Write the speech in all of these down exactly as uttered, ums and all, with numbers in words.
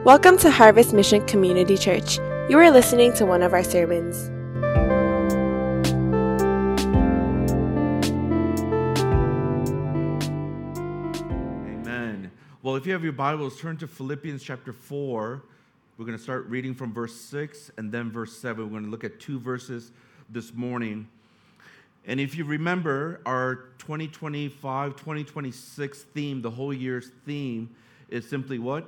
Welcome to Harvest Mission Community Church. You are listening to one of our sermons. Amen. Well, if you have your Bibles, turn to Philippians chapter four. We're going to start reading from verse six and then verse seven. We're going to look at two verses this morning. And if you remember, our twenty twenty-five twenty twenty-six theme, the whole year's theme, is simply what?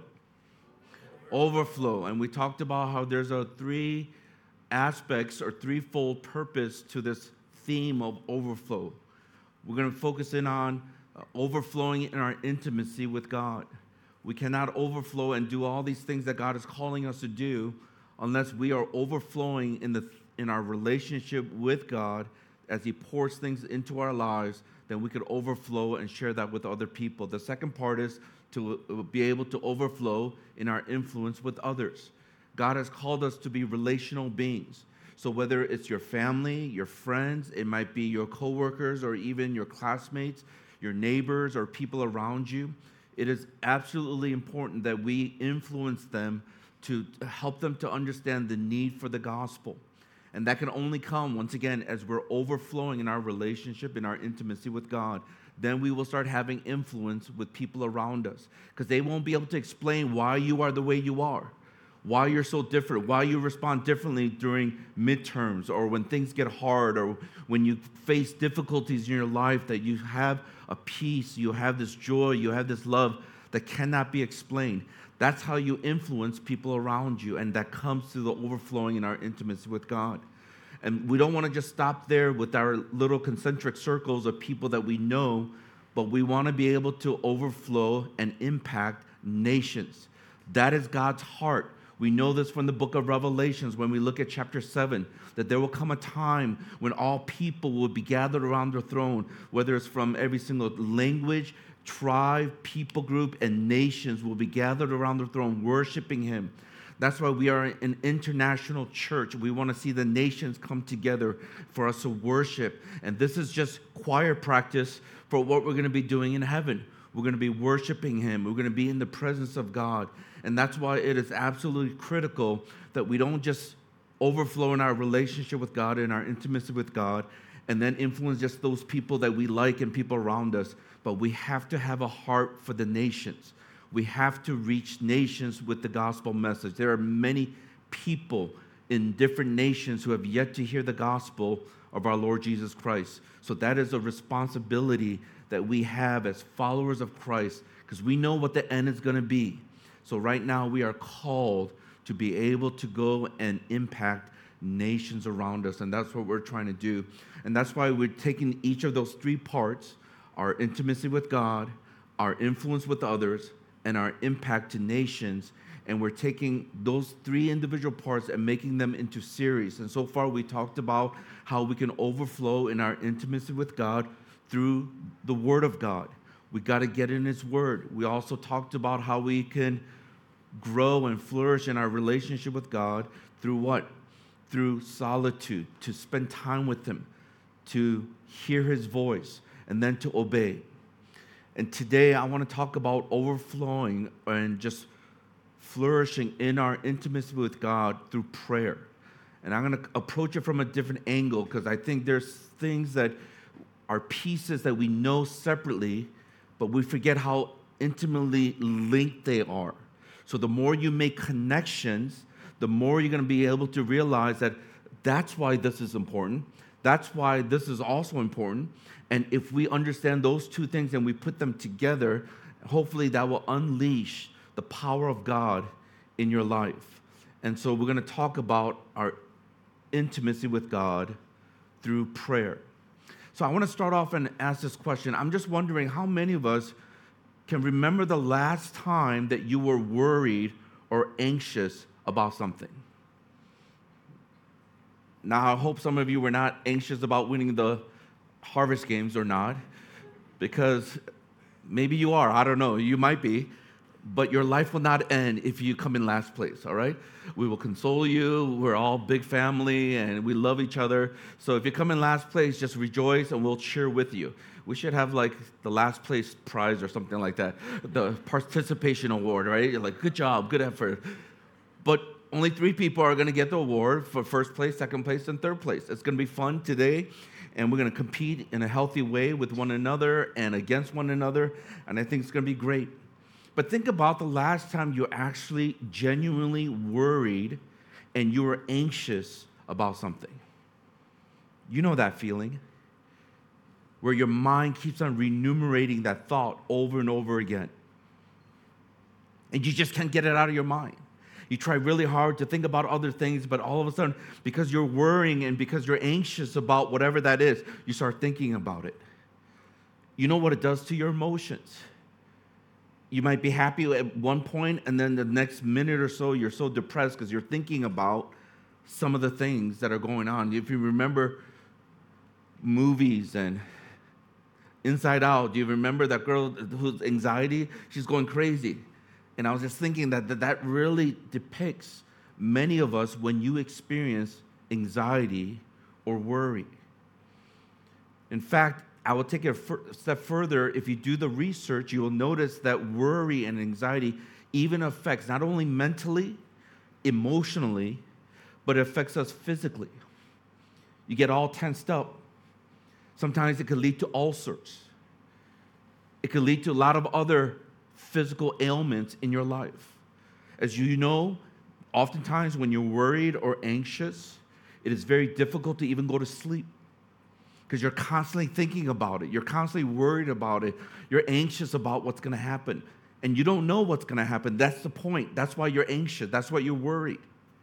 Overflow. And we talked about how there's a three aspects or threefold purpose to this theme of overflow. We're going to focus in on uh, overflowing in our intimacy with God. We cannot overflow and do all these things that God is calling us to do unless we are overflowing in the in our relationship with God. As He pours things into our lives, then we could overflow and share that with other people. The second part is to be able to overflow in our influence with others. God has called us to be relational beings. So whether it's your family, your friends, it might be your coworkers or even your classmates, your neighbors or people around you, it is absolutely important that we influence them to help them to understand the need for the gospel. And that can only come, once again, as we're overflowing in our relationship, in our intimacy with God. Then we will start having influence with people around us, because they won't be able to explain why you are the way you are, why you're so different, why you respond differently during midterms or when things get hard or when you face difficulties in your life, that you have a peace, you have this joy, you have this love that cannot be explained. That's how you influence people around you, and that comes through the overflowing in our intimacy with God. And we don't want to just stop there with our little concentric circles of people that we know, but we want to be able to overflow and impact nations. That is God's heart. We know this from the book of Revelations when we look at chapter seven, that there will come a time when all people will be gathered around the throne, whether it's from every single language, tribe, people group, and nations will be gathered around the throne worshiping Him. That's why we are an international church. We want to see the nations come together for us to worship. And this is just choir practice for what we're going to be doing in heaven. We're going to be worshiping Him. We're going to be in the presence of God. And that's why it is absolutely critical that we don't just overflow in our relationship with God, in our intimacy with God, and then influence just those people that we like and people around us. But we have to have a heart for the nations. We have to reach nations with the gospel message. There are many people in different nations who have yet to hear the gospel of our Lord Jesus Christ. So that is a responsibility that we have as followers of Christ, because we know what the end is going to be. So right now we are called to be able to go and impact nations around us, and that's what we're trying to do. And that's why we're taking each of those three parts, our intimacy with God, our influence with others, and our impact to nations, and we're taking those three individual parts and making them into series. And so far we talked about how we can overflow in our intimacy with God through the Word of God. We got to get in His Word. We also talked about how we can grow and flourish in our relationship with God through what? Through solitude, to spend time with Him, to hear His voice, and then to obey. And today I want to talk about overflowing and just flourishing in our intimacy with God through prayer. And I'm going to approach it from a different angle, because I think there's things that are pieces that we know separately, but we forget how intimately linked they are. So the more you make connections, the more you're going to be able to realize that that's why this is important. That's why this is also important. And if we understand those two things and we put them together, hopefully that will unleash the power of God in your life. And so we're going to talk about our intimacy with God through prayer. So I want to start off and ask this question. I'm just wondering how many of us can remember the last time that you were worried or anxious about something? Now, I hope some of you were not anxious about winning the Harvest games or not, because maybe you are. I don't know. You might be. But your life will not end if you come in last place, all right? We will console you. We're all big family, and we love each other. So if you come in last place, just rejoice, and we'll cheer with you. We should have like the last place prize or something like that. The participation award, right? You're like, good job, good effort. But only three people are going to get the award for first place, second place, and third place. It's going to be fun today, and we're going to compete in a healthy way with one another and against one another, and I think it's going to be great. But think about the last time you actually genuinely worried and you were anxious about something. You know that feeling where your mind keeps on remunerating that thought over and over again, and you just can't get it out of your mind. You try really hard to think about other things, but all of a sudden, because you're worrying and because you're anxious about whatever that is, you start thinking about it. You know what it does to your emotions. You might be happy at one point, and then the next minute or so, you're so depressed because you're thinking about some of the things that are going on. If you remember movies and Inside Out, do you remember that girl whose anxiety? She's going crazy. And I was just thinking that, that that really depicts many of us when you experience anxiety or worry. In fact, I will take it a step further. If you do the research, you will notice that worry and anxiety even affects not only mentally, emotionally, but it affects us physically. You get all tensed up. Sometimes it could lead to ulcers. It could lead to a lot of other physical ailments in your life. As you know, oftentimes when you're worried or anxious, it is very difficult to even go to sleep because you're constantly thinking about it. You're constantly worried about it. You're anxious about what's going to happen, and you don't know what's going to happen. That's the point. That's why you're anxious. That's why you're worried.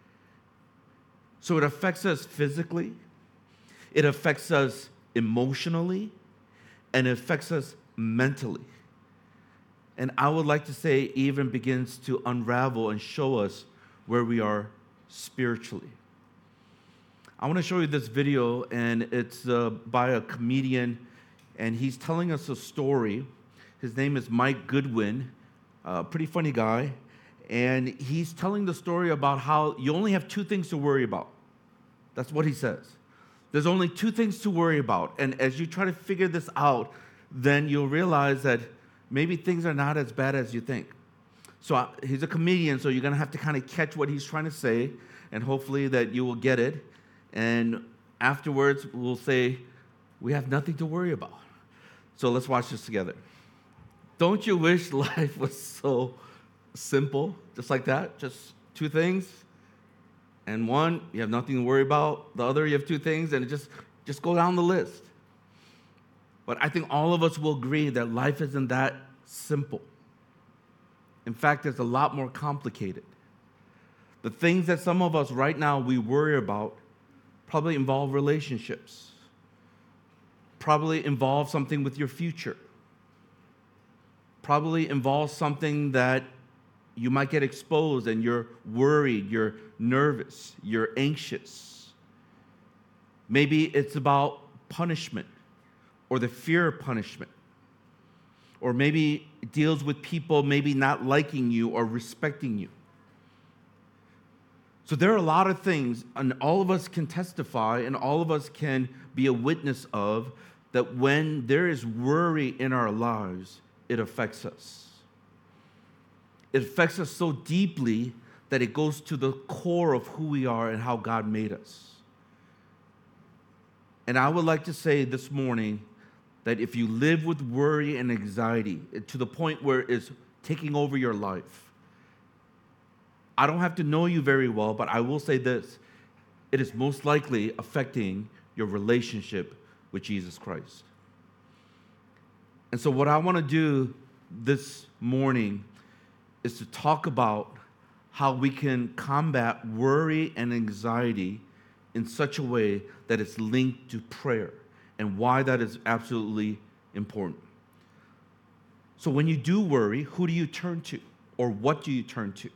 So it affects us physically, it affects us emotionally, and it affects us mentally. And I would like to say even begins to unravel and show us where we are spiritually. I want to show you this video, and it's uh, by a comedian, and he's telling us a story. His name is Mike Goodwin, a pretty funny guy, and he's telling the story about how you only have two things to worry about. That's what he says. There's only two things to worry about, and as you try to figure this out, then you'll realize that maybe things are not as bad as you think. So uh, he's a comedian, so you're going to have to kind of catch what he's trying to say, and hopefully that you will get it. And afterwards, we'll say, we have nothing to worry about. So let's watch this together. Don't you wish life was so simple, just like that? Just two things, and one, you have nothing to worry about. The other, you have two things, and it just, just go down the list. But I think all of us will agree that life isn't that simple. In fact, it's a lot more complicated. The things that some of us right now we worry about probably involve relationships, probably involve something with your future, probably involve something that you might get exposed and you're worried, you're nervous, you're anxious. Maybe it's about punishment or the fear of punishment. Or maybe it deals with people maybe not liking you or respecting you. So there are a lot of things, and all of us can testify, and all of us can be a witness of, that when there is worry in our lives, it affects us. It affects us so deeply that it goes to the core of who we are and how God made us. And I would like to say this morning that if you live with worry and anxiety to the point where it's taking over your life, I don't have to know you very well, but I will say this: it is most likely affecting your relationship with Jesus Christ. And so what I want to do this morning is to talk about how we can combat worry and anxiety in such a way that it's linked to prayer, and why that is absolutely important. So when you do worry, who do you turn to, or what do you turn to?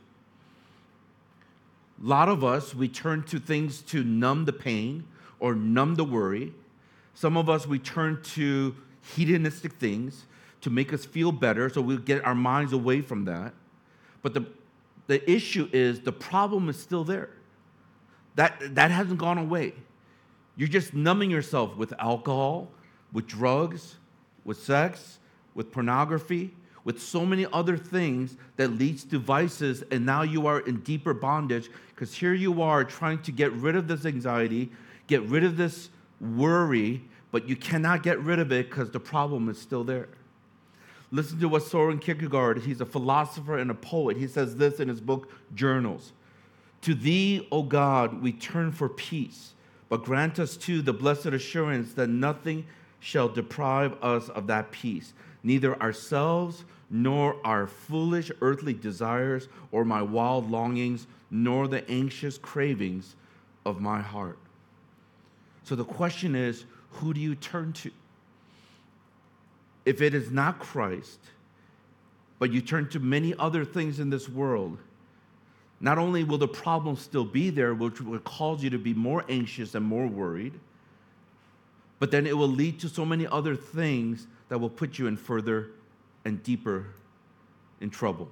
A lot of us, we turn to things to numb the pain or numb the worry. Some of us, we turn to hedonistic things to make us feel better, so we'll get our minds away from that. But the, the issue is the problem is still there. That, that hasn't gone away. You're just numbing yourself with alcohol, with drugs, with sex, with pornography, with so many other things that leads to vices, and now you are in deeper bondage because here you are trying to get rid of this anxiety, get rid of this worry, but you cannot get rid of it because the problem is still there. Listen to what Soren Kierkegaard, he's a philosopher and a poet. He says this in his book, Journals. To thee, O God, we turn for peace, but grant us too the blessed assurance that nothing shall deprive us of that peace, neither ourselves nor our foolish earthly desires or my wild longings, nor the anxious cravings of my heart. So the question is, who do you turn to? If it is not Christ, but you turn to many other things in this world, not only will the problem still be there, which will cause you to be more anxious and more worried, but then it will lead to so many other things that will put you in further and deeper in trouble.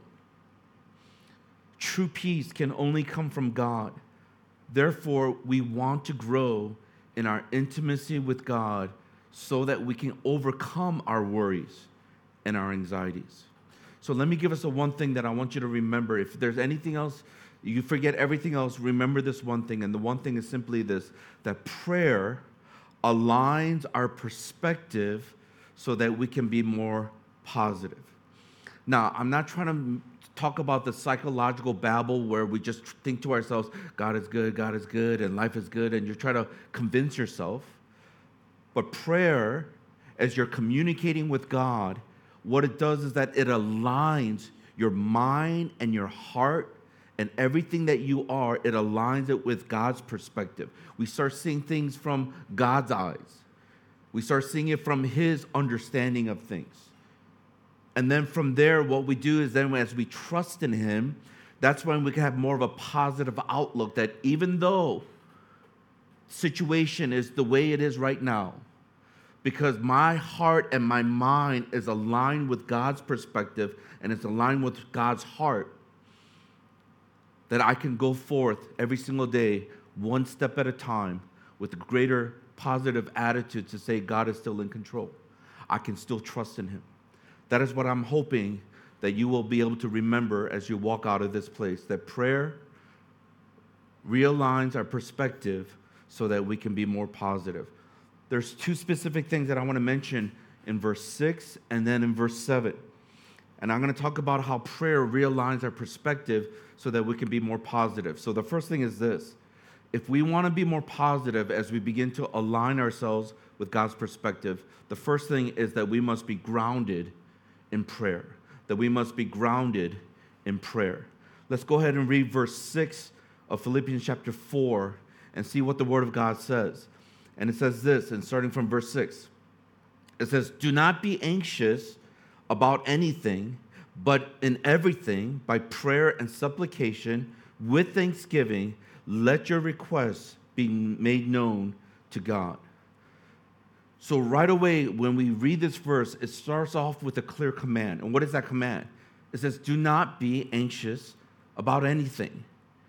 True peace can only come from God. Therefore, we want to grow in our intimacy with God so that we can overcome our worries and our anxieties. So let me give us a one thing that I want you to remember. If there's anything else, you forget everything else, remember this one thing. And the one thing is simply this, that prayer aligns our perspective so that we can be more positive. Now, I'm not trying to talk about the psychological babble where we just think to ourselves, God is good, God is good, and life is good, and you're trying to convince yourself. But prayer, as you're communicating with God, what it does is that it aligns your mind and your heart and everything that you are, it aligns it with God's perspective. We start seeing things from God's eyes. We start seeing it from His understanding of things. And then from there, what we do is then as we trust in Him, that's when we can have more of a positive outlook that even though situation is the way it is right now, because my heart and my mind is aligned with God's perspective and it's aligned with God's heart, that I can go forth every single day, one step at a time, with a greater positive attitude to say God is still in control. I can still trust in Him. That is what I'm hoping that you will be able to remember as you walk out of this place, that prayer realigns our perspective so that we can be more positive. There's two specific things that I want to mention in verse six and then in verse seven. And I'm going to talk about how prayer realigns our perspective so that we can be more positive. So the first thing is this. If we want to be more positive as we begin to align ourselves with God's perspective, the first thing is that we must be grounded in prayer, that we must be grounded in prayer. Let's go ahead and read verse six of Philippians chapter four and see what the Word of God says. And it says this, and starting from verse six, it says, "Do not be anxious about anything, but in everything, by prayer and supplication, with thanksgiving, let your requests be made known to God." So right away, when we read this verse, it starts off with a clear command. And what is that command? It says, do not be anxious about anything.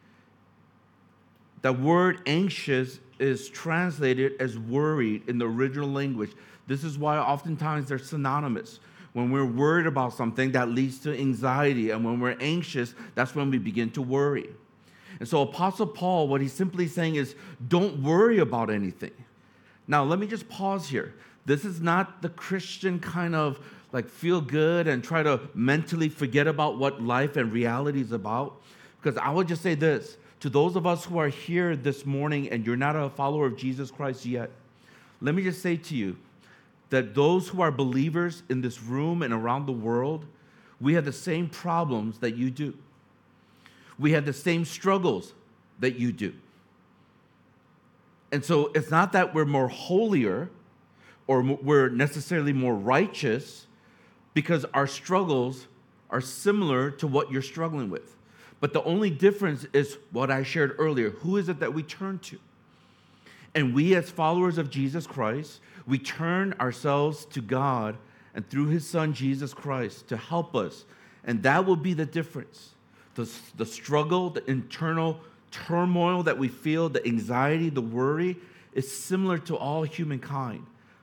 The word anxious is translated as worried in the original language. This is why oftentimes they're synonymous. When we're worried about something, that leads to anxiety. And when we're anxious, that's when we begin to worry. And so Apostle Paul, what he's simply saying is, don't worry about anything. Now, let me just pause here. This is not the Christian kind of like feel good and try to mentally forget about what life and reality is about. Because I would just say this, to those of us who are here this morning and you're not a follower of Jesus Christ yet, let me just say to you that those who are believers in this room and around the world, we have the same problems that you do. We have the same struggles that you do. And so it's not that we're more holier or we're necessarily more righteous, because our struggles are similar to what you're struggling with. But the only difference is what I shared earlier. Who is it that we turn to? And we as followers of Jesus Christ, we turn ourselves to God and through His Son, Jesus Christ, to help us. And that will be the difference. The, the struggle, the internal turmoil that we feel, the anxiety, the worry, is similar to all humankind.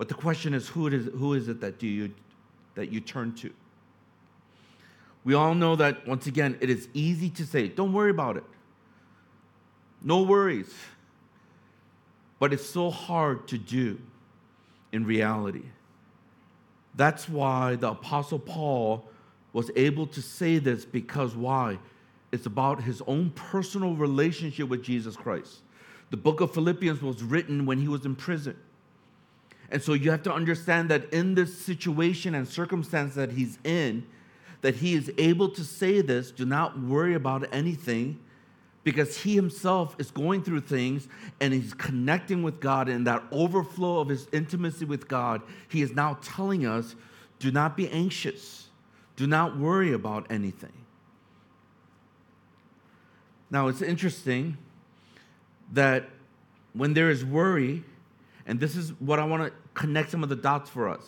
But the question is, who it is, who is it that do you that you turn to? We all know that, once again, it is easy to say, don't worry about it. No worries. But it's so hard to do in reality. That's why the Apostle Paul was able to say this, because why? It's about his own personal relationship with Jesus Christ. The book of Philippians was written when he was in prison. And so you have to understand that in this situation and circumstance that he's in, that he is able to say this, do not worry about anything, because he himself is going through things and he's connecting with God, and that overflow of his intimacy with God, he is now telling us, do not be anxious. Do not worry about anything. Now, it's interesting that when there is worry, and this is what I want to connect some of the dots for us,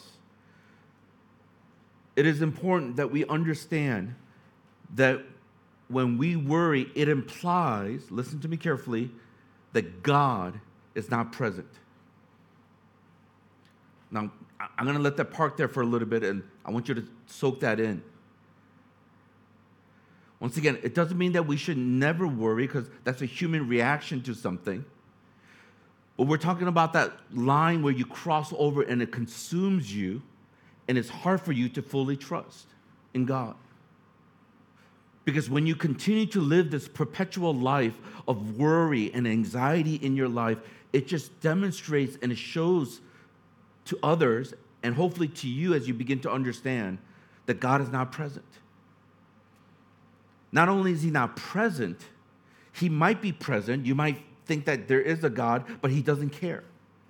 it is important that we understand that when we worry, it implies, listen to me carefully, that God is not present. Now, I'm going to let that park there for a little bit, and I want you to soak that in. Once again, it doesn't mean that we should never worry, because that's a human reaction to something. But we're talking about that line where you cross over and it consumes you, and it's hard for you to fully trust in God. Because when you continue to live this perpetual life of worry and anxiety in your life, it just demonstrates and it shows to others, and hopefully to you as you begin to understand, that God is not present. Not only is he not present, he might be present. You might think that there is a God, but he doesn't care.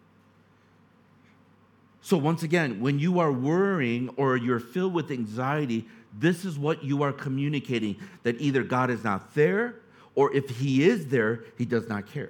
So once again, when you are worrying or you're filled with anxiety, this is what you are communicating, that either God is not there, or if he is there, he does not care.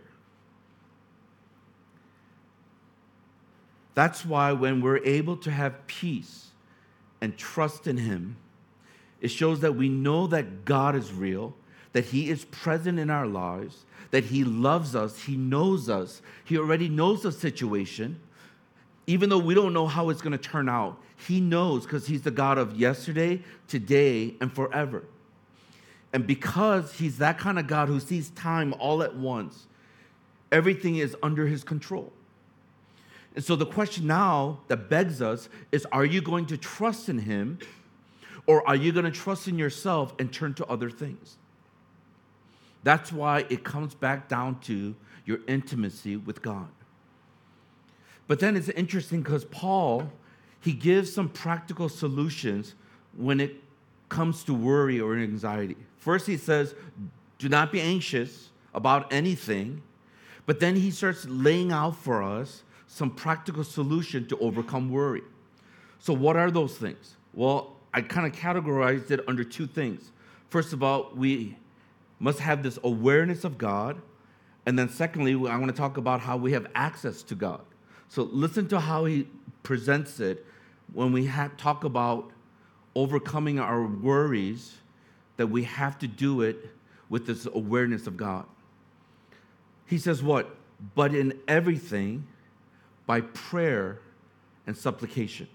That's why when we're able to have peace and trust in him, it shows that we know that God is real, that he is present in our lives, that he loves us, he knows us, he already knows the situation. Even though we don't know how it's going to turn out, he knows, because he's the God of yesterday, today, and forever. And because he's that kind of God who sees time all at once, everything is under his control. And so the question now that begs us is, are you going to trust in him, or are you going to trust in yourself and turn to other things? That's why it comes back down to your intimacy with God. But then it's interesting because Paul, he gives some practical solutions when it comes to worry or anxiety. First, he says, do not be anxious about anything. But then he starts laying out for us some practical solution to overcome worry. So what are those things? Well, I kind of categorized it under two things. First of all, we must have this awareness of God. And then secondly, I want to talk about how we have access to God. So listen to how he presents it when we have, talk about overcoming our worries, that we have to do it with this awareness of God. He says what? But in everything, by prayer and supplication.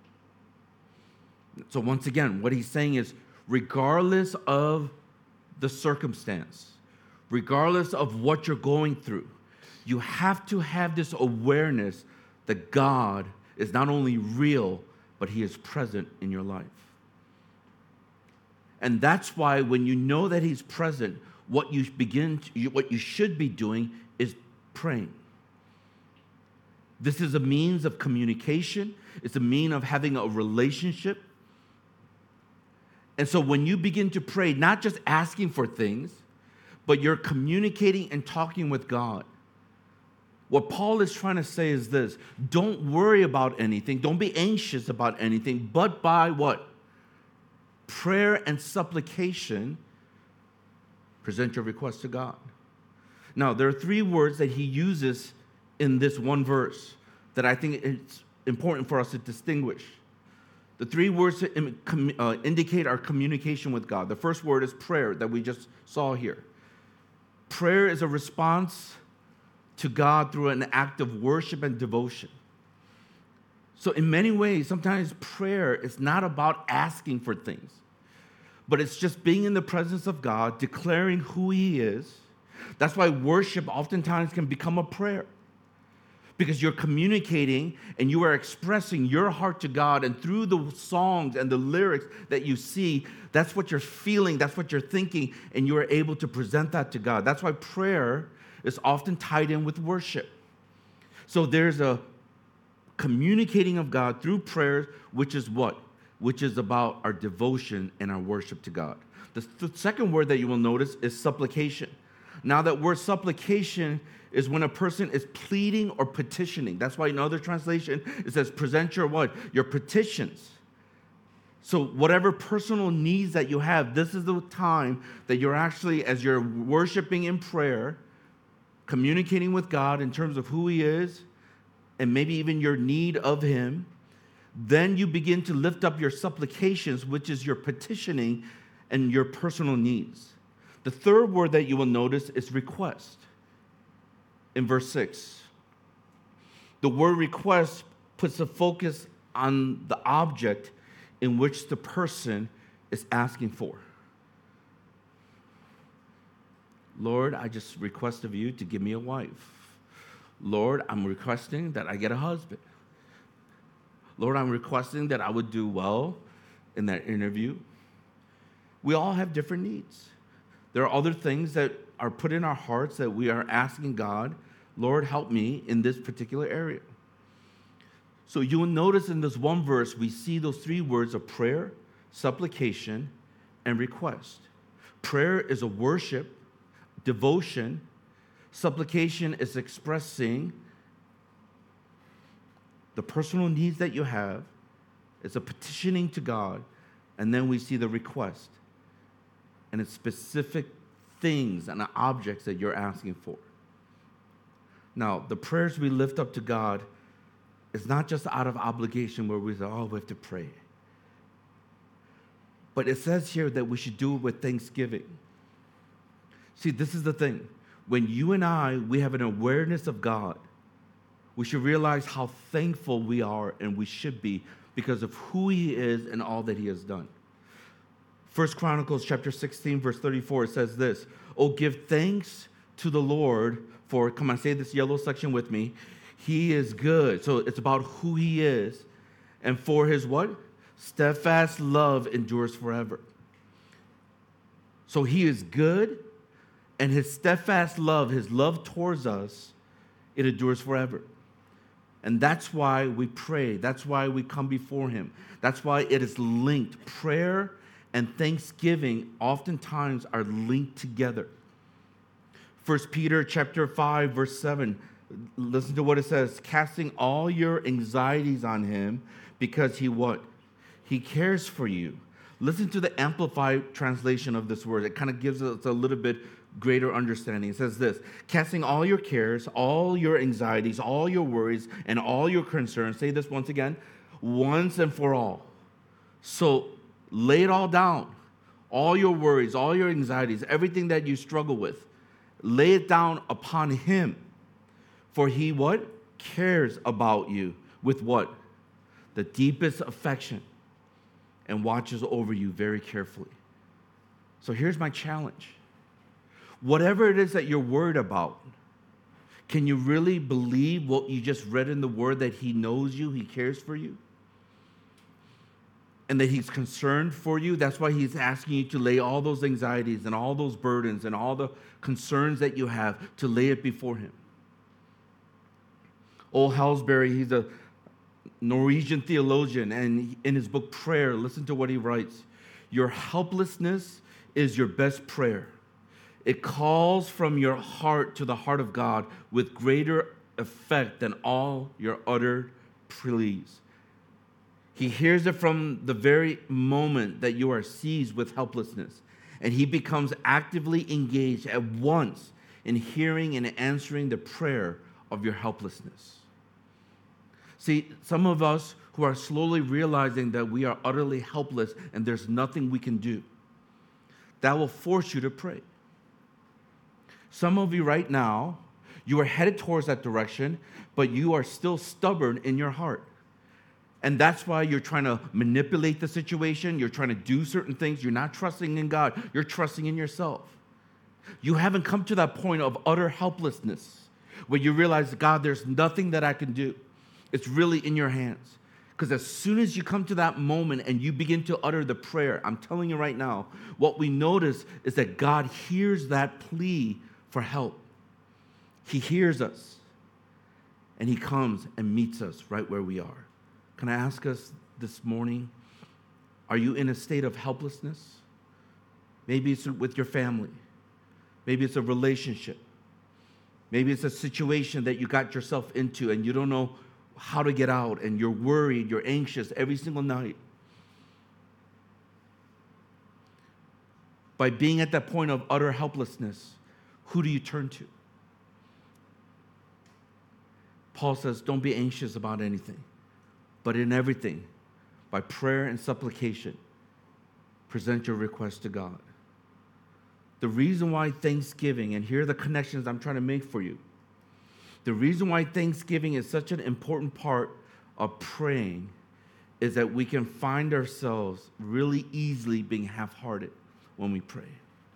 So once again, what he's saying is, regardless of the circumstance, regardless of what you're going through, you have to have this awareness that God is not only real, but he is present in your life. And that's why when you know that he's present, what you begin to, what you should be doing is praying. This is a means of communication. It's a means of having a relationship. And so when you begin to pray, not just asking for things, but you're communicating and talking with God. What Paul is trying to say is this: don't worry about anything, don't be anxious about anything, but by what? Prayer and supplication, present your request to God. Now, there are three words that he uses in this one verse that I think it's important for us to distinguish. The three words to uh, indicate our communication with God. The first word is prayer, that we just saw here. Prayer is a response to God through an act of worship and devotion. So in many ways, sometimes prayer is not about asking for things, but it's just being in the presence of God, declaring who He is. That's why worship oftentimes can become a prayer, because you're communicating and you are expressing your heart to God, and through the songs and the lyrics that you see, that's what you're feeling, that's what you're thinking, and you are able to present that to God. That's why prayer is often tied in with worship. So there's a communicating of God through prayer, which is what? Which is about our devotion and our worship to God. The, th- second word that you will notice is supplication. Now, that word supplication is when a person is pleading or petitioning. That's why in other translation it says present your what? Your petitions. So whatever personal needs that you have, this is the time that you're actually, as you're worshiping in prayer, communicating with God in terms of who He is, and maybe even your need of Him. Then you begin to lift up your supplications, which is your petitioning and your personal needs. The third word that you will notice is request. In verse six, the word request puts a focus on the object in which the person is asking for. Lord, I just request of you to give me a wife. Lord, I'm requesting that I get a husband. Lord, I'm requesting that I would do well in that interview. We all have different needs. There are other things that are put in our hearts that we are asking God, Lord, help me in this particular area. So you will notice in this one verse, we see those three words of prayer, supplication, and request. Prayer is a worship, devotion. Supplication is expressing the personal needs that you have. It's a petitioning to God. And then we see the request. And it's specific things and objects that you're asking for. Now, the prayers we lift up to God is not just out of obligation where we say, oh, we have to pray. But it says here that we should do it with thanksgiving. See, this is the thing. When you and I, we have an awareness of God, we should realize how thankful we are and we should be because of who He is and all that He has done. First Chronicles chapter sixteen, verse thirty-four, it says this, oh, give thanks to the Lord for, come on, say this yellow section with me, He is good. So it's about who He is. And for His what? Steadfast love endures forever. So He is good, and His steadfast love, His love towards us, it endures forever. And that's why we pray. That's why we come before Him. That's why it is linked. Prayer and thanksgiving oftentimes are linked together. First Peter chapter five, verse seven. Listen to what it says. Casting all your anxieties on Him because He what? He cares for you. Listen to the Amplified translation of this word. It kind of gives us a little bit greater understanding. It says this, casting all your cares, all your anxieties, all your worries, and all your concerns. Say this once again, once and for all. So lay it all down. All your worries, all your anxieties, everything that you struggle with. Lay it down upon Him. For He what? Cares about you with what? The deepest affection, and watches over you very carefully. So here's my challenge. Whatever it is that you're worried about, can you really believe what you just read in the Word, that He knows you, He cares for you, and that He's concerned for you? That's why He's asking you to lay all those anxieties and all those burdens and all the concerns that you have, to lay it before Him. Ole Hallesbury, he's a Norwegian theologian, and in his book Prayer, listen to what he writes. Your helplessness is your best prayer. It calls from your heart to the heart of God with greater effect than all your uttered pleas. He hears it from the very moment that you are seized with helplessness, and He becomes actively engaged at once in hearing and answering the prayer of your helplessness. See, some of us who are slowly realizing that we are utterly helpless and there's nothing we can do, that will force you to pray. Some of you right now, you are headed towards that direction, but you are still stubborn in your heart. And that's why you're trying to manipulate the situation. You're trying to do certain things. You're not trusting in God. You're trusting in yourself. You haven't come to that point of utter helplessness where you realize, God, there's nothing that I can do. It's really in your hands. Because as soon as you come to that moment and you begin to utter the prayer, I'm telling you right now, what we notice is that God hears that plea for help. He hears us, and he comes and meets us right where we are. Can I ask us this morning, are you in a state of helplessness? Maybe it's with your family. Maybe it's a relationship. Maybe it's a situation that you got yourself into and you don't know how to get out, and you're worried, you're anxious every single night. By being at that point of utter helplessness, who do you turn to? Paul says, don't be anxious about anything, but in everything, by prayer and supplication, present your request to God. The reason why Thanksgiving, and here are the connections I'm trying to make for you. The reason why Thanksgiving is such an important part of praying is that we can find ourselves really easily being half-hearted when we pray.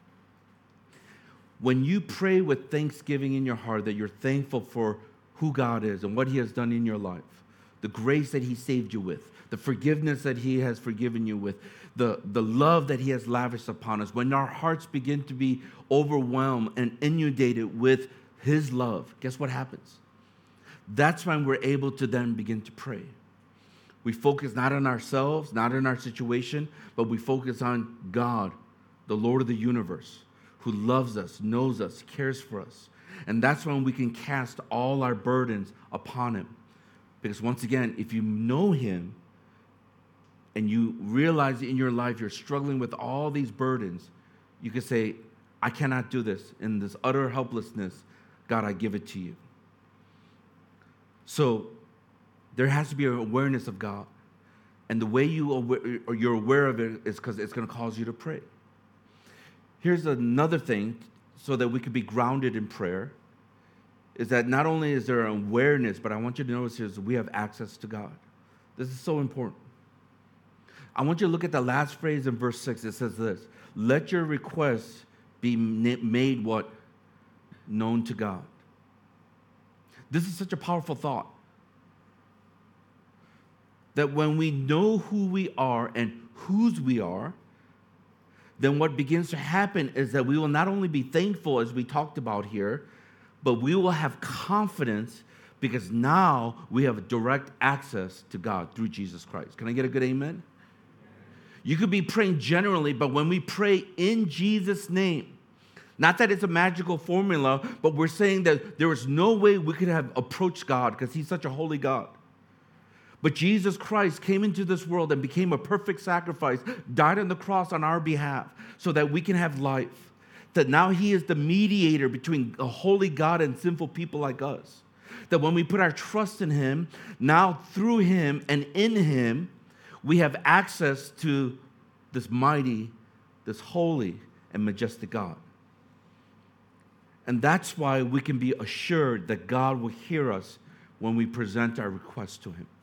When you pray with thanksgiving in your heart, that you're thankful for who God is and what he has done in your life, the grace that he saved you with, the forgiveness that he has forgiven you with, the, the love that he has lavished upon us, when our hearts begin to be overwhelmed and inundated with his love, guess what happens? That's when we're able to then begin to pray. We focus not on ourselves, not on our situation, but we focus on God, the Lord of the universe, who loves us, knows us, cares for us. And that's when we can cast all our burdens upon him. Because once again, if you know him and you realize in your life you're struggling with all these burdens, you can say, I cannot do this. In this utter helplessness, God, I give it to you. So there has to be an awareness of God. And the way you aware, or you're aware of it is because it's going to cause you to pray. Here's another thing so that we could be grounded in prayer, is that not only is there an awareness, but I want you to notice is we have access to God. This is so important. I want you to look at the last phrase in verse six. It says this, let your requests be made what? Known to God. This is such a powerful thought. That when we know who we are and whose we are, then what begins to happen is that we will not only be thankful, as we talked about here, but we will have confidence because now we have direct access to God through Jesus Christ. Can I get a good amen? You could be praying generally, but when we pray in Jesus' name, not that it's a magical formula, but we're saying that there is no way we could have approached God because he's such a holy God. But Jesus Christ came into this world and became a perfect sacrifice, died on the cross on our behalf so that we can have life. That now he is the mediator between a holy God and sinful people like us. That when we put our trust in him, now through him and in him, we have access to this mighty, this holy and majestic God. And that's why we can be assured that God will hear us when we present our requests to him.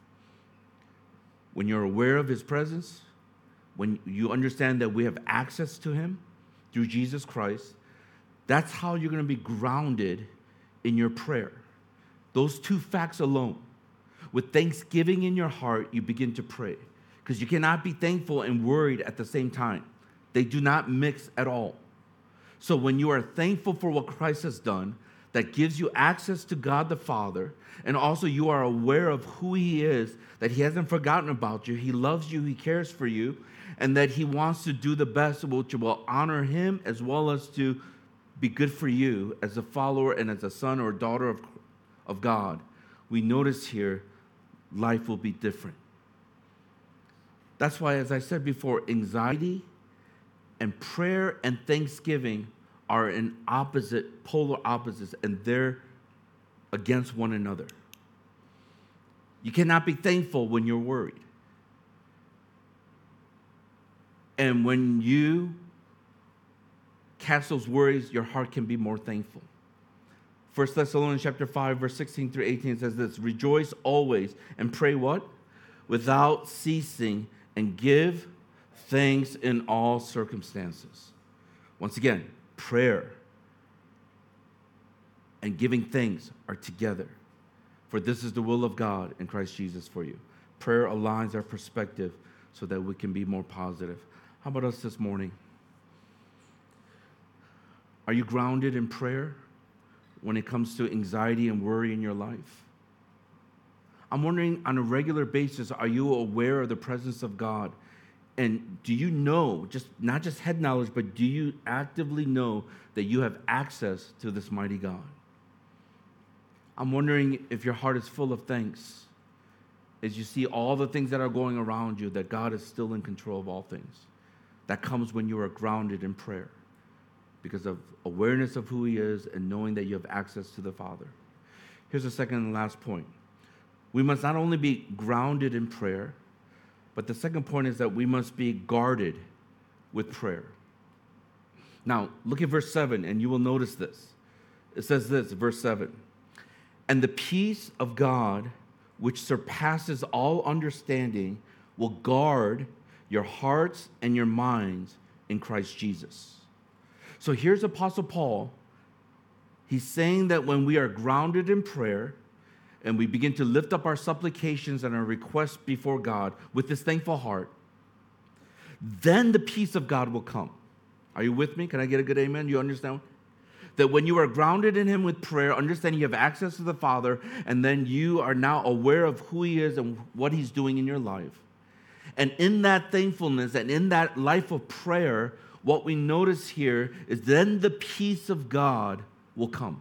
When you're aware of his presence, when you understand that we have access to him through Jesus Christ, that's how you're going to be grounded in your prayer. Those two facts alone. With thanksgiving in your heart, you begin to pray. Because you cannot be thankful and worried at the same time. They do not mix at all. So when you are thankful for what Christ has done, that gives you access to God the Father, and also you are aware of who he is, that he hasn't forgotten about you, he loves you, he cares for you, and that he wants to do the best which will honor him as well as to be good for you as a follower and as a son or daughter of, of God, we notice here life will be different. That's why, as I said before, anxiety and prayer and thanksgiving are in opposite, polar opposites, and they're against one another. You cannot be thankful when you're worried. And when you cast those worries, your heart can be more thankful. First Thessalonians chapter five, verse sixteen through eighteen says this, rejoice always and pray what? without ceasing, and give thanks in all circumstances. Once again, prayer and giving thanks are together. For this is the will of God in Christ Jesus for you. Prayer aligns our perspective so that we can be more positive. How about us this morning? Are you grounded in prayer when it comes to anxiety and worry in your life? I'm wondering, on a regular basis, are you aware of the presence of God? And do you know, just not just head knowledge, but do you actively know that you have access to this mighty God? I'm wondering if your heart is full of thanks as you see all the things that are going around you, that God is still in control of all things. That comes when you are grounded in prayer because of awareness of who He is and knowing that you have access to the Father. Here's the second and last point. We must not only be grounded in prayer, but the second point is that we must be guarded with prayer. Now, look at verse seven, and you will notice this. It says this, verse seven, "And the peace of God, which surpasses all understanding, will guard your hearts and your minds in Christ Jesus." So here's Apostle Paul. He's saying that when we are grounded in prayer and we begin to lift up our supplications and our requests before God with this thankful heart, then the peace of God will come. Are you with me? Can I get a good amen? You understand? That when you are grounded in Him with prayer, understanding you have access to the Father, and then you are now aware of who He is and what He's doing in your life. And in that thankfulness and in that life of prayer, what we notice here is then the peace of God will come.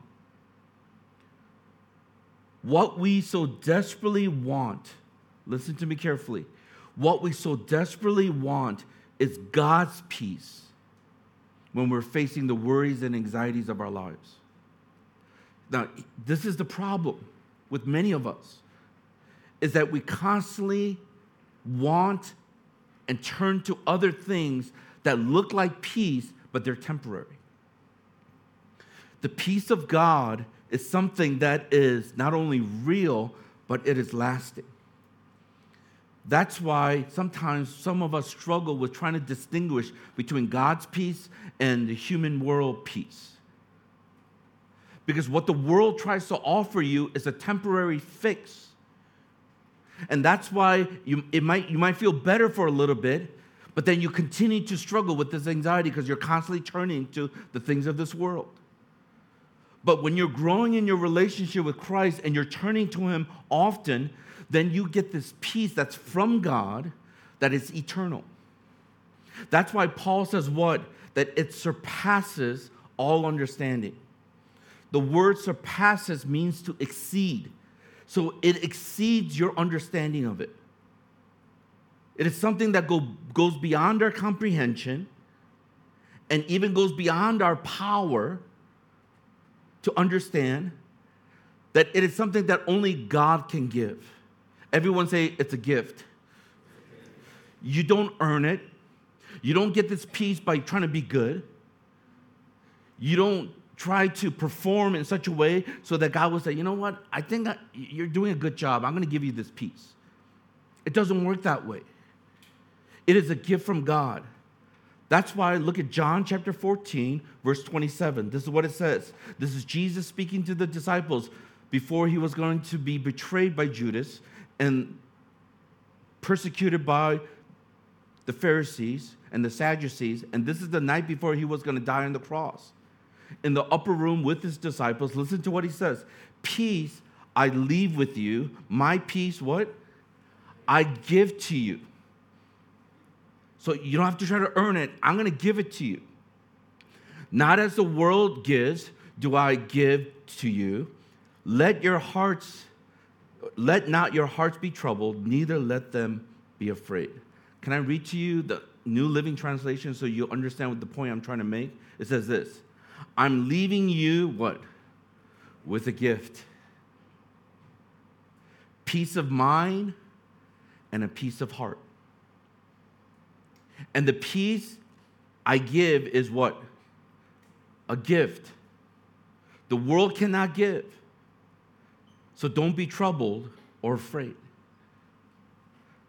What we so desperately want, listen to me carefully, what we so desperately want is God's peace when we're facing the worries and anxieties of our lives. Now, this is the problem with many of us, is that we constantly want and turn to other things that look like peace, but they're temporary. The peace of God is something that is not only real, but it is lasting. That's why sometimes some of us struggle with trying to distinguish between God's peace and the human world peace. Because what the world tries to offer you is a temporary fix. And that's why you, it might, you might feel better for a little bit, but then you continue to struggle with this anxiety because you're constantly turning to the things of this world. But when you're growing in your relationship with Christ and you're turning to Him often, then you get this peace that's from God that is eternal. That's why Paul says what? That it surpasses all understanding. The word surpasses means to exceed. So it exceeds your understanding of it. It is something that go, goes beyond our comprehension and even goes beyond our power to understand, that it is something that only God can give. Everyone say it's a gift. You don't earn it. You don't get this peace by trying to be good. You don't try to perform in such a way so that God will say, you know what, I think I, you're doing a good job. I'm going to give you this peace. It doesn't work that way. It is a gift from God. That's why look at John chapter fourteen, verse twenty-seven. This is what it says. This is Jesus speaking to the disciples before He was going to be betrayed by Judas and persecuted by the Pharisees and the Sadducees. And this is the night before He was going to die on the cross. In the upper room with His disciples, listen to what He says. Peace I leave with you. My peace, what? I give to you. So you don't have to try to earn it. I'm going to give it to you. Not as the world gives, do I give to you. Let your hearts, let not your hearts be troubled, neither let them be afraid. Can I read to you the New Living Translation so you understand what the point I'm trying to make? It says this. I'm leaving you, what? With a gift. Peace of mind and a peace of heart. And the peace I give is what? A gift. The world cannot give. So don't be troubled or afraid.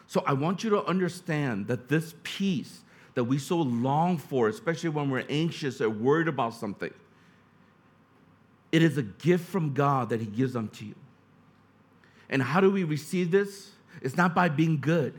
So I want you to understand that this peace that we so long for, especially when we're anxious or worried about something, it is a gift from God that he gives unto you. And how do we receive this? It's not by being good.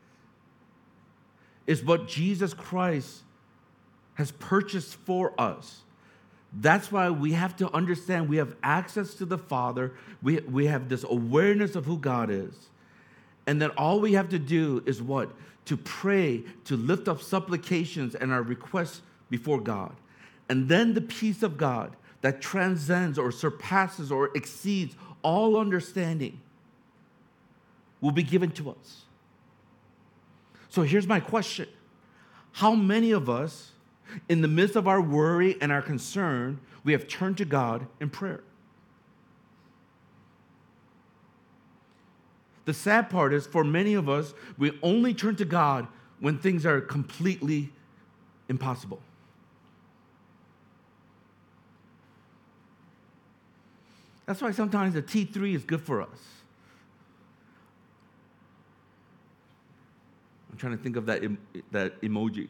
It's what Jesus Christ has purchased for us. That's why we have to understand we have access to the Father. We, we have this awareness of who God is. And then all we have to do is what? To pray, to lift up supplications and our requests before God. And then the peace of God that transcends or surpasses or exceeds all understanding will be given to us. So here's my question. How many of us, in the midst of our worry and our concern, we have turned to God in prayer? The sad part is, for many of us, we only turn to God when things are completely impossible. That's why sometimes the T three is good for us. I'm trying to think of that, that emoji.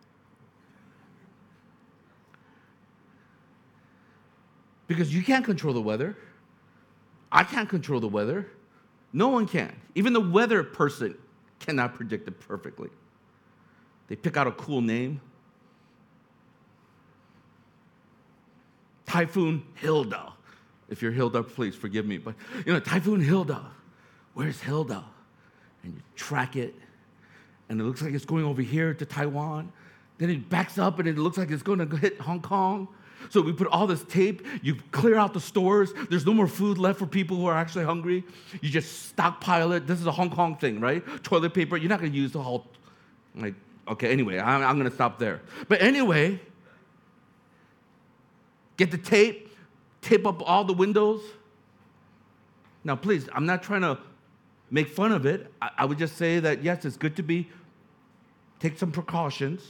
Because you can't control the weather. I can't control the weather. No one can. Even the weather person cannot predict it perfectly. They pick out a cool name. Typhoon Hilda. If you're Hilda, please forgive me. But, you know, Typhoon Hilda. Where's Hilda? And you track it. And it looks like it's going over here to Taiwan. Then it backs up and it looks like it's going to hit Hong Kong. So we put all this tape, you clear out the stores, there's no more food left for people who are actually hungry. You just stockpile it. This is a Hong Kong thing, right? Toilet paper, you're not going to use the whole, like, okay, anyway, I'm, I'm going to stop there. But anyway, get the tape, tape up all the windows. Now, please, I'm not trying to make fun of it. I, I would just say that, yes, it's good to be, take some precautions.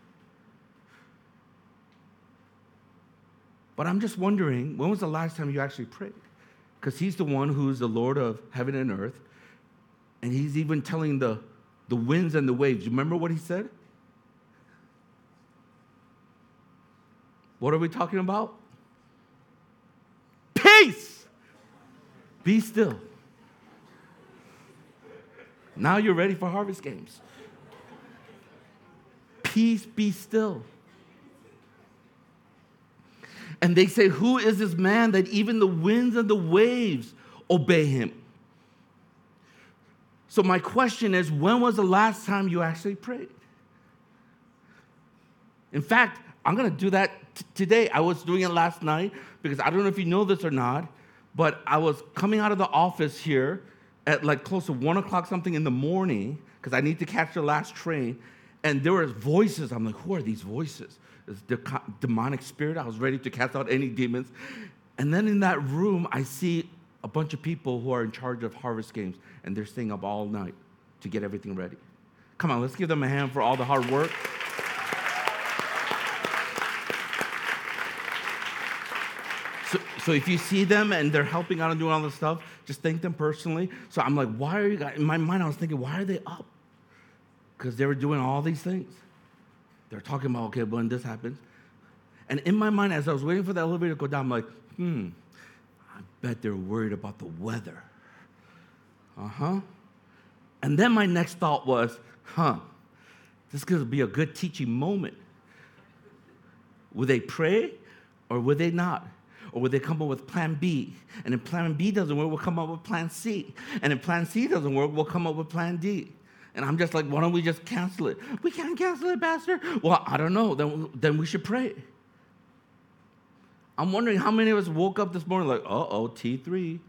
But I'm just wondering, when was the last time you actually prayed? Because he's the one who's the Lord of heaven and earth. And he's even telling the, the winds and the waves. You remember what he said? What are we talking about? Peace! Be still. Now you're ready for harvest games. Peace, be still. And they say, who is this man that even the winds and the waves obey him? So my question is, when was the last time you actually prayed? In fact, I'm going to do that t- today. I was doing it last night because I don't know if you know this or not, but I was coming out of the office here at like close to one o'clock something in the morning because I need to catch the last train. And there were voices. I'm like, who are these voices? It's the demonic spirit. I was ready to cast out any demons. And then in that room, I see a bunch of people who are in charge of harvest games, and they're staying up all night to get everything ready. Come on, let's give them a hand for all the hard work. So, so if you see them and they're helping out and doing all this stuff, just thank them personally. So I'm like, why are you guys? In my mind, I was thinking, why are they up? Because they were doing all these things. They're talking about, okay, when this happens. And in my mind, as I was waiting for the elevator to go down, I'm like, hmm, I bet they're worried about the weather. Uh-huh. And then my next thought was, huh, this is going to be a good teaching moment. Would they pray or would they not? Or would they come up with plan B? And if plan B doesn't work, we'll come up with plan C. And if plan C doesn't work, we'll come up with plan D. And I'm just like, why don't we just cancel it? We can't cancel it, Pastor. Well, I don't know. Then, then we should pray. I'm wondering how many of us woke up this morning like, uh-oh, T three.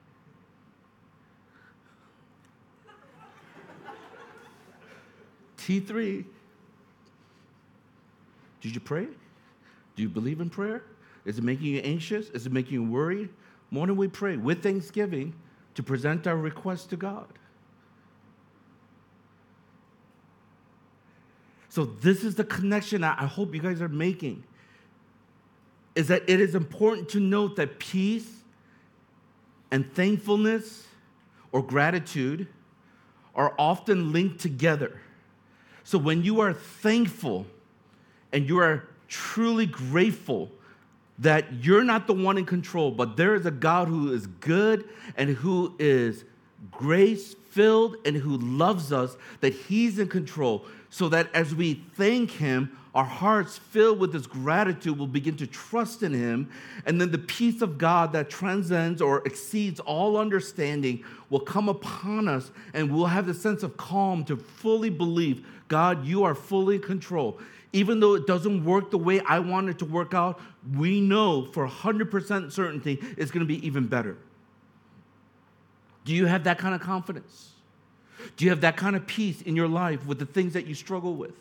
T three. Did you pray? Do you believe in prayer? Is it making you anxious? Is it making you worried? Why don't we pray with thanksgiving to present our request to God? So this is the connection I hope you guys are making, is that it is important to note that peace and thankfulness or gratitude are often linked together. So when you are thankful and you are truly grateful that you're not the one in control, but there is a God who is good and who is grace-filled and who loves us, that he's in control, so that as we thank him, our hearts filled with this gratitude will begin to trust in him, and then the peace of God that transcends or exceeds all understanding will come upon us, and we'll have the sense of calm to fully believe, God, you are fully in control. Even though it doesn't work the way I want it to work out, we know for one hundred percent certainty it's going to be even better. Do you have that kind of confidence? Do you have that kind of peace in your life with the things that you struggle with?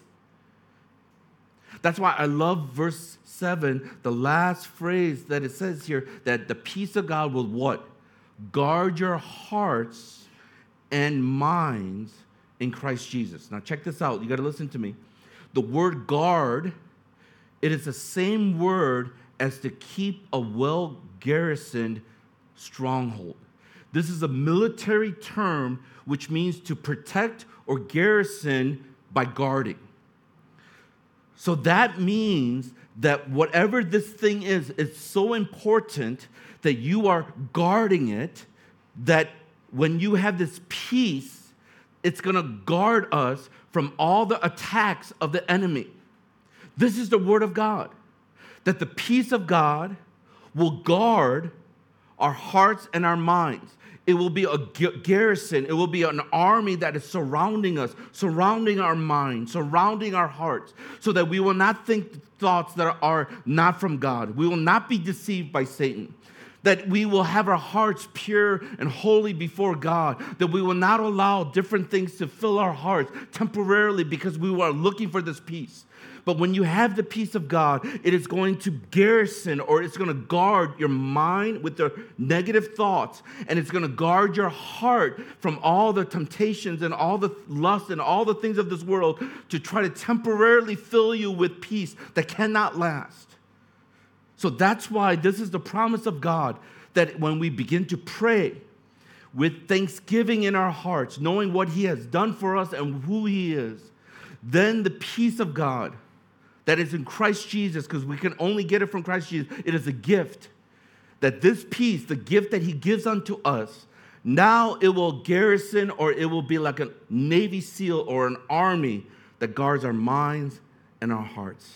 That's why I love verse seven, the last phrase that it says here, that the peace of God will what? Guard your hearts and minds in Christ Jesus. Now check this out. You got to listen to me. The word guard, it is the same word as to keep a well-garrisoned stronghold. This is a military term which means to protect or garrison by guarding. So that means that whatever this thing is, it's so important that you are guarding it, that when you have this peace, it's going to guard us from all the attacks of the enemy. This is the word of God, that the peace of God will guard our hearts and our minds. It will be a garrison. It will be an army that is surrounding us, surrounding our minds, surrounding our hearts, so that we will not think thoughts that are not from God. We will not be deceived by Satan. That we will have our hearts pure and holy before God. That we will not allow different things to fill our hearts temporarily because we are looking for this peace. But when you have the peace of God, it is going to garrison, or it's going to guard your mind with the negative thoughts, and it's going to guard your heart from all the temptations and all the lust and all the things of this world to try to temporarily fill you with peace that cannot last. So that's why this is the promise of God, that when we begin to pray with thanksgiving in our hearts, knowing what he has done for us and who he is, then the peace of God that is in Christ Jesus, because we can only get it from Christ Jesus, it is a gift. That this peace, the gift that he gives unto us, now it will garrison, or it will be like a Navy SEAL or an army that guards our minds and our hearts.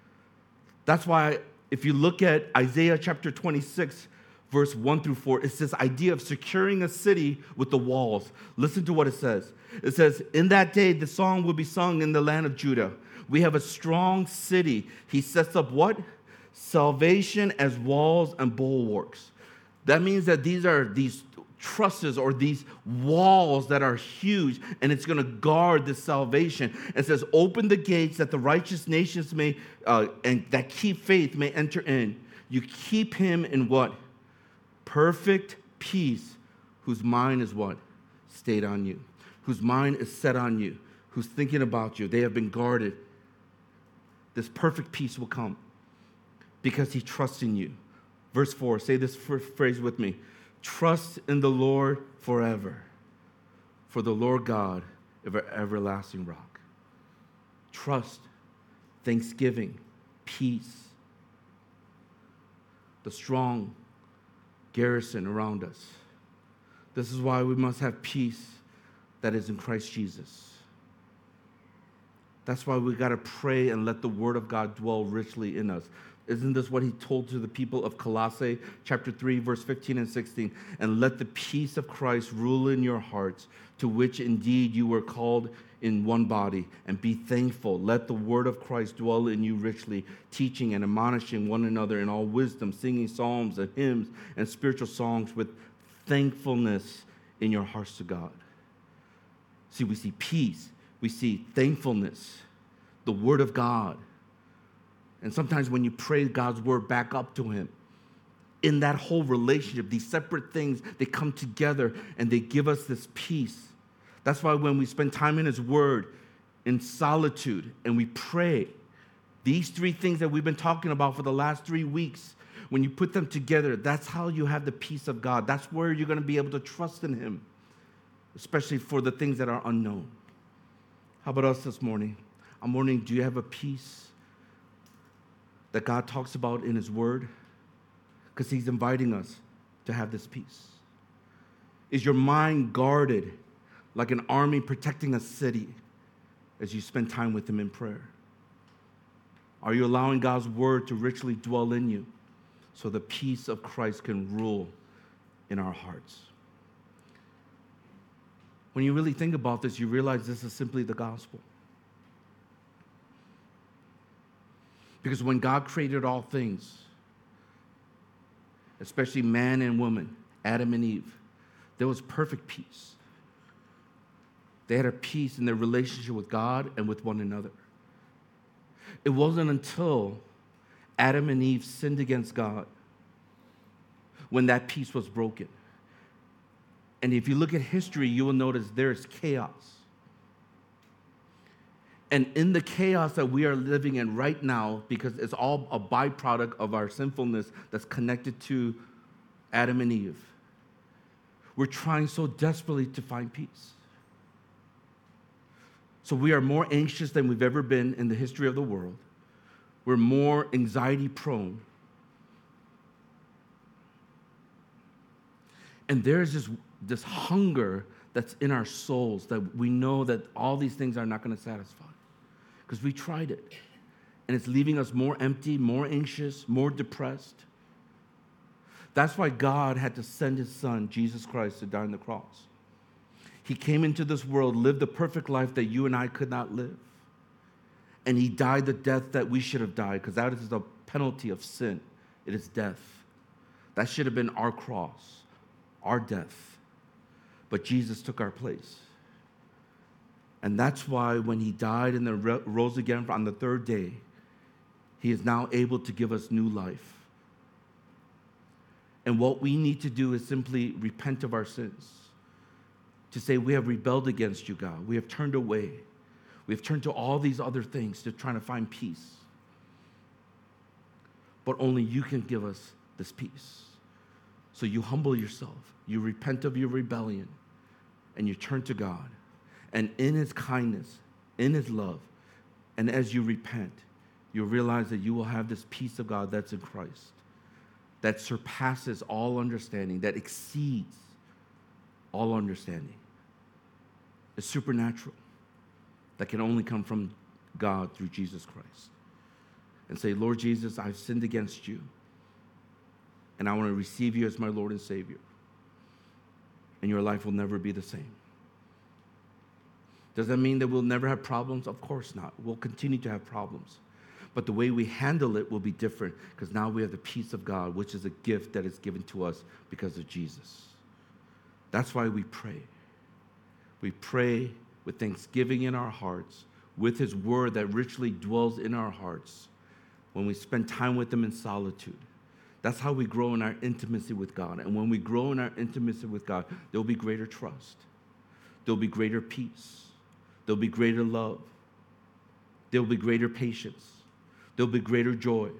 That's why if you look at Isaiah chapter twenty-six, verse one through four, it's this idea of securing a city with the walls. Listen to what it says. It says, in that day, the song will be sung in the land of Judah. We have a strong city. He sets up what? Salvation as walls and bulwarks. That means that these are these trusses or these walls that are huge, and it's going to guard this salvation. It says, open the gates that the righteous nations may, uh, and that keep faith may enter in. You keep him in what? Perfect peace, whose mind is what? Stayed on you. Whose mind is set on you. Who's thinking about you. They have been guarded. This perfect peace will come because he trusts in you. Verse four, say this phrase with me. Trust in the Lord forever, for the Lord God is an everlasting rock. Trust, thanksgiving, peace, the strong garrison around us. This is why we must have peace that is in Christ Jesus. That's why we got to pray and let the word of God dwell richly in us. Isn't this what he told to the people of Colossae, chapter three, verse fifteen and sixteen? And let the peace of Christ rule in your hearts, to which indeed you were called in one body, and be thankful. Let the word of Christ dwell in you richly, teaching and admonishing one another in all wisdom, singing psalms and hymns and spiritual songs with thankfulness in your hearts to God. See, we see peace. We see thankfulness, the word of God. And sometimes when you pray God's word back up to him, in that whole relationship, these separate things, they come together and they give us this peace. That's why when we spend time in his word, in solitude, and we pray, these three things that we've been talking about for the last three weeks, when you put them together, that's how you have the peace of God. That's where you're going to be able to trust in him. especially for the things that are unknown. How about us this morning? I'm wondering, do you have a peace that God talks about in his word? Because he's inviting us to have this peace. Is your mind guarded like an army protecting a city as you spend time with him in prayer? Are you allowing God's word to richly dwell in you so the peace of Christ can rule in our hearts? When you really think about this, you realize this is simply the gospel. Because when God created all things, especially man and woman, Adam and Eve, there was perfect peace. They had a peace in their relationship with God and with one another. It wasn't until Adam and Eve sinned against God when that peace was broken. And if you look at history, you will notice there's chaos. And in the chaos that we are living in right now, because it's all a byproduct of our sinfulness that's connected to Adam and Eve, we're trying so desperately to find peace. So we are more anxious than we've ever been in the history of the world. We're more anxiety prone. And there's this, this hunger that's in our souls that we know that all these things are not going to satisfy. Because we tried it. And it's leaving us more empty, more anxious, more depressed. That's why God had to send his son, Jesus Christ, to die on the cross. He came into this world, lived the perfect life that you and I could not live. And he died the death that we should have died, because that is the penalty of sin. It is death. That should have been our cross, our death. But Jesus took our place. And that's why when he died and then rose again on the third day, he is now able to give us new life. And what we need to do is simply repent of our sins. To say, we have rebelled against you, God. We have turned away. We have turned to all these other things to try to find peace. But only you can give us this peace. So you humble yourself. You repent of your rebellion. And you turn to God. And in his kindness, in his love, and as you repent, you'll realize that you will have this peace of God that's in Christ, that surpasses all understanding, that exceeds all understanding. It's supernatural, that can only come from God through Jesus Christ. And say, Lord Jesus, I've sinned against you, and I want to receive you as my Lord and Savior. And your life will never be the same. Does that mean that we'll never have problems? Of course not. We'll continue to have problems. But the way we handle it will be different, because now we have the peace of God, which is a gift that is given to us because of Jesus. That's why we pray. We pray with thanksgiving in our hearts, with his word that richly dwells in our hearts when we spend time with him in solitude. That's how we grow in our intimacy with God. And when we grow in our intimacy with God, there'll be greater trust. There'll be greater peace. There'll be greater love. There'll be greater patience. There'll be greater joy.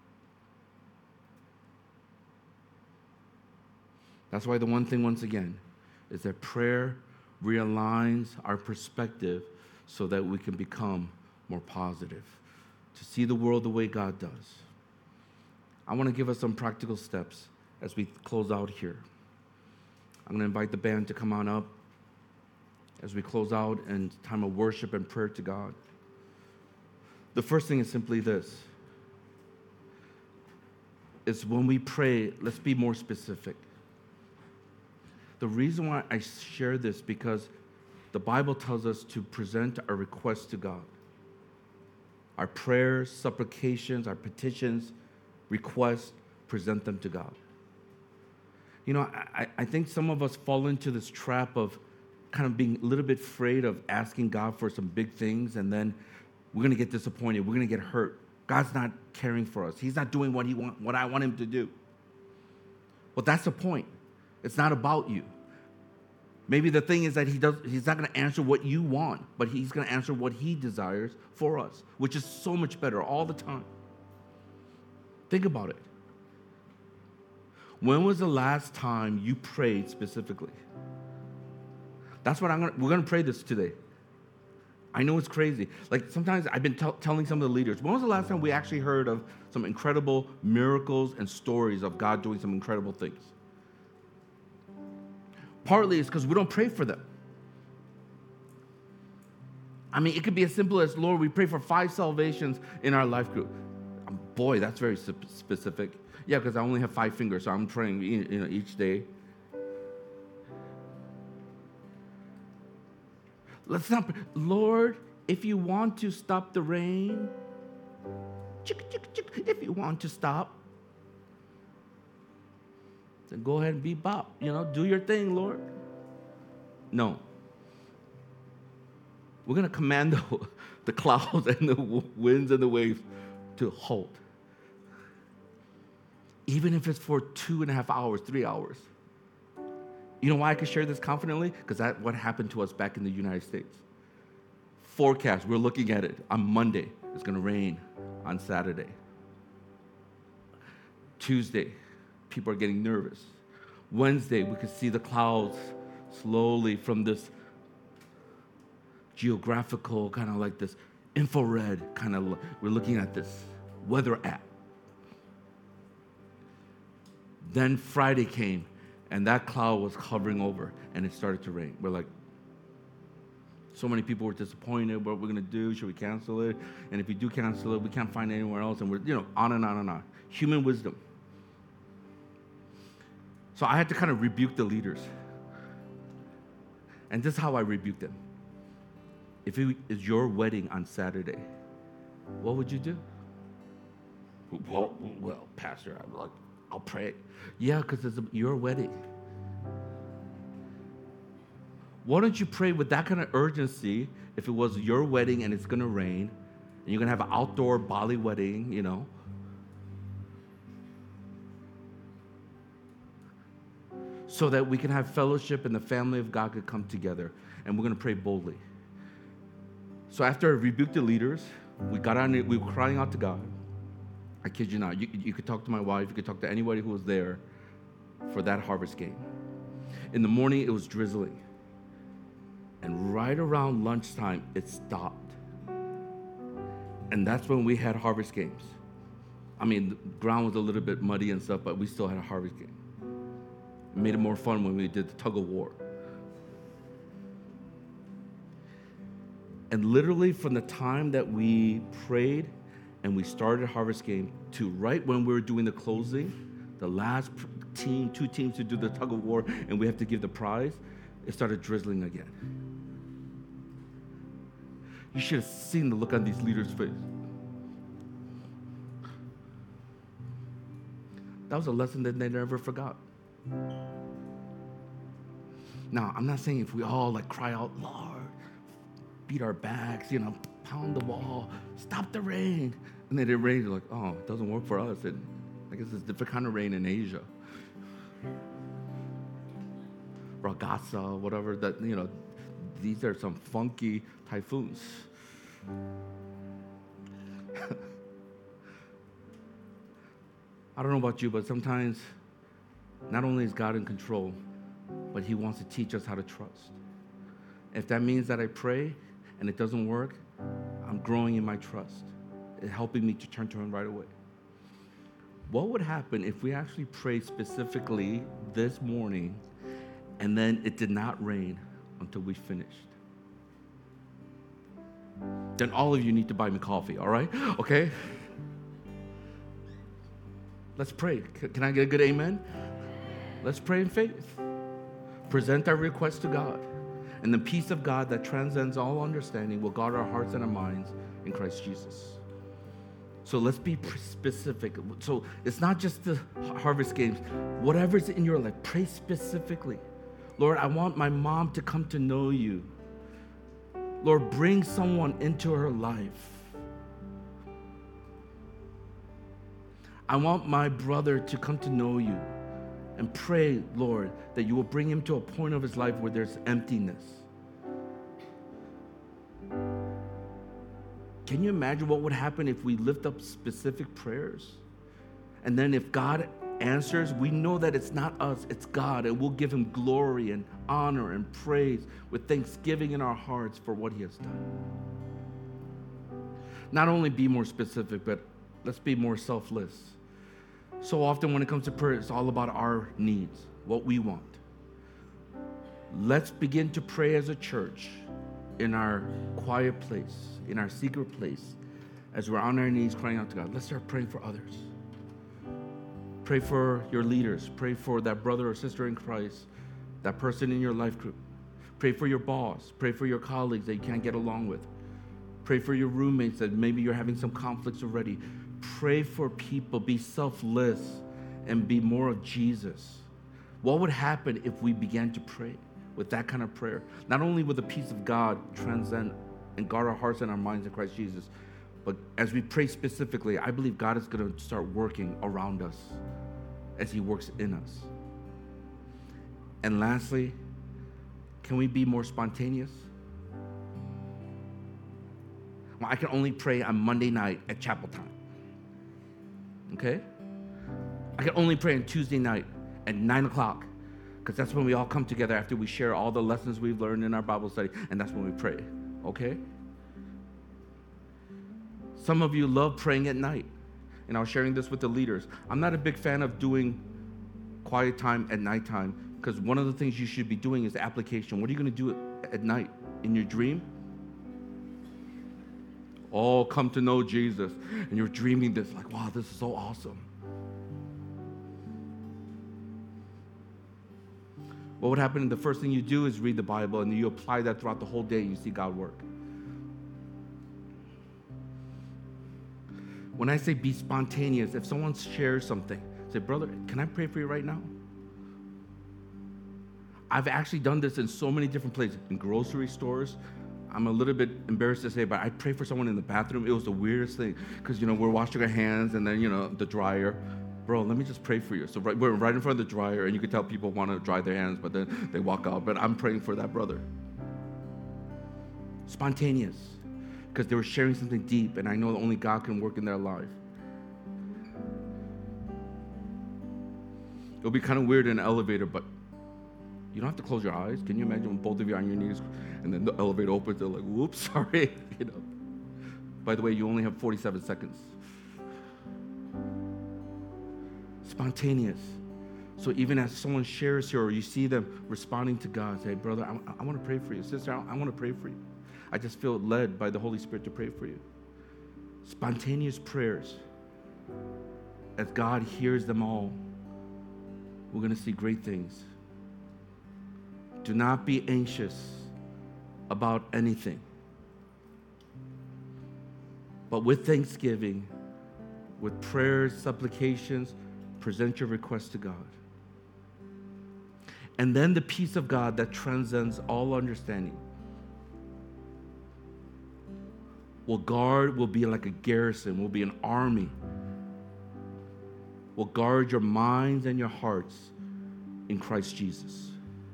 That's why the one thing, once again, is that prayer realigns our perspective so that we can become more positive, to see the world the way God does. I want to give us some practical steps as we close out here. I'm going to invite the band to come on up as we close out in time of worship and prayer to God. The first thing is simply this. Is when we pray, let's be more specific. The reason why I share this, because the Bible tells us to present our requests to God. Our prayers, supplications, our petitions, requests, present them to God. You know, I, I think some of us fall into this trap of kind of being a little bit afraid of asking God for some big things, and then we're going to get disappointed. We're going to get hurt. God's not caring for us. He's not doing what he want, what I want him to do. Well, that's the point. It's not about you. Maybe the thing is that he does, he's not going to answer what you want, but he's going to answer what he desires for us, which is so much better all the time. Think about it. When was the last time you prayed specifically? That's what I'm gonna, we're gonna pray this today. I know it's crazy. Like sometimes I've been t- telling some of the leaders, when was the last time we actually heard of some incredible miracles and stories of God doing some incredible things? Partly it's because we don't pray for them. I mean, it could be as simple as, Lord, we pray for five salvations in our life group. Boy, that's very specific. Yeah, because I only have five fingers, so I'm praying, you know, each day. Let's not, Lord, if you want to stop the rain, if you want to stop, then go ahead and be bop. You know, do your thing, Lord. No. We're going to command the, the clouds and the winds and the waves to halt. Even if it's for two and a half hours, three hours. You know why I can share this confidently? Because that's what happened to us back in the United States. Forecast, we're looking at it on Monday. It's going to rain on Saturday. Tuesday, people are getting nervous. Wednesday, we could see the clouds slowly from this geographical, kind of like this infrared kind of, we're looking at this weather app. Then Friday came, and that cloud was hovering over, and it started to rain. We're like, so many people were disappointed. What we're going to do? Should we cancel it? And if we do cancel it, we can't find anywhere else. And we're, you know, on and on and on. Human wisdom. So I had to kind of rebuke the leaders. And this is how I rebuked them. If it is your wedding on Saturday, what would you do? Well, well, Pastor, I'm like, I'll pray. Yeah, because it's your wedding. Why don't you pray with that kind of urgency if it was your wedding and it's going to rain, and you're going to have an outdoor Bali wedding, you know? So that we can have fellowship and the family of God could come together, and we're going to pray boldly. So after I rebuked the leaders, we got on it, we were crying out to God. I kid you not. You, you could talk to my wife. You could talk to anybody who was there for that harvest game. In the morning, it was drizzling. And right around lunchtime, it stopped. And that's when we had harvest games. I mean, the ground was a little bit muddy and stuff, but we still had a harvest game. It made it more fun when we did the tug of war. And literally from the time that we prayed and we started harvest game to right when we were doing the closing, the last team, two teams to do the tug of war, and we have to give the prize, it started drizzling again. You should have seen the look on these leaders' face. That was a lesson that they never forgot. Now, I'm not saying if we all like cry out, Lord, beat our backs, you know, pound the wall, stop the rain. And then it rains, like, oh, it doesn't work for us. And I guess it's a different kind of rain in Asia. Ragasa, whatever, that, you know, these are some funky typhoons. I don't know about you, but sometimes not only is God in control, but he wants to teach us how to trust. If that means that I pray and it doesn't work, I'm growing in my trust. It's helping me to turn to him right away. What would happen if we actually prayed specifically this morning and then it did not rain until we finished? Then all of you need to buy me coffee, all right? Okay? Let's pray. Can I get a good amen? Let's pray in faith. Present our request to God. And the peace of God that transcends all understanding will guard our hearts and our minds in Christ Jesus. So let's be specific. So it's not just the harvest games. Whatever's in your life, pray specifically. Lord, I want my mom to come to know you. Lord, bring someone into her life. I want my brother to come to know you. And pray, Lord, that you will bring him to a point of his life where there's emptiness. Can you imagine what would happen if we lift up specific prayers? And then if God answers, we know that it's not us, it's God, and we'll give him glory and honor and praise with thanksgiving in our hearts for what he has done. Not only be more specific, but let's be more selfless. So often when it comes to prayer, it's all about our needs, what we want. Let's begin to pray as a church in our quiet place, in our secret place, as we're on our knees crying out to God. Let's start praying for others. Pray for your leaders. Pray for that brother or sister in Christ, that person in your life group. Pray for your boss. Pray for your colleagues that you can't get along with. Pray for your roommates that maybe you're having some conflicts already. Pray for people. Be selfless and be more of Jesus. What would happen if we began to pray with that kind of prayer? Not only would the peace of God transcend and guard our hearts and our minds in Christ Jesus, but as we pray specifically, I believe God is going to start working around us as he works in us. And lastly, can we be more spontaneous? Well, I can only pray on Monday night at chapel time. Okay? I can only pray on Tuesday night at nine o'clock, because that's when we all come together after we share all the lessons we've learned in our Bible study, and that's when we pray. Okay? Some of you love praying at night, and I was sharing this with the leaders. I'm not a big fan of doing quiet time at nighttime, because one of the things you should be doing is application. What are you going to do at night? In your dream? Oh, come to know Jesus. And you're dreaming this, like, wow, this is so awesome. What would happen? The first thing you do is read the Bible, and you apply that throughout the whole day, and you see God work. When I say be spontaneous, if someone shares something, say, brother, can I pray for you right now? I've actually done this in so many different places. In grocery stores, I'm a little bit embarrassed to say, but I prayed for someone in the bathroom. It was the weirdest thing, because, you know, we're washing our hands, and then, you know, the dryer. Bro, let me just pray for you. So right, we're right in front of the dryer, and you can tell people want to dry their hands, but then they walk out. But I'm praying for that brother. Spontaneous, because they were sharing something deep, and I know that only God can work in their life. It'll be kind of weird in an elevator, but you don't have to close your eyes. Can you imagine when both of you are on your knees, and then the elevator opens, they're like, whoops, sorry. You know. By the way, you only have forty-seven seconds. Spontaneous. So even as someone shares here, or you see them responding to God, say, brother, I, I want to pray for you. Sister, I, I want to pray for you. I just feel led by the Holy Spirit to pray for you. Spontaneous prayers. As God hears them all, we're going to see great things. Do not be anxious about anything, but with thanksgiving, with prayers, supplications, present your requests to God. And then the peace of God that transcends all understanding will guard, will be like a garrison, will be an army, will guard your minds and your hearts in Christ Jesus.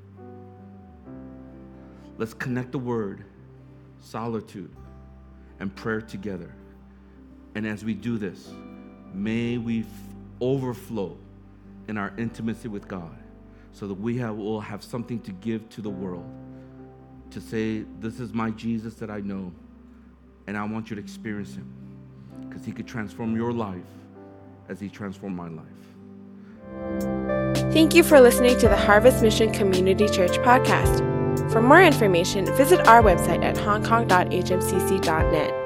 Let's connect the word, solitude, and prayer together. And as we do this, may we f- overflow in our intimacy with God, so that we have, will have something to give to the world, to say, this is my Jesus that I know, and I want you to experience him, because he could transform your life as he transformed my life. Thank you for listening to the Harvest Mission Community Church podcast. For more information, visit our website at hong kong dot h m c c dot net.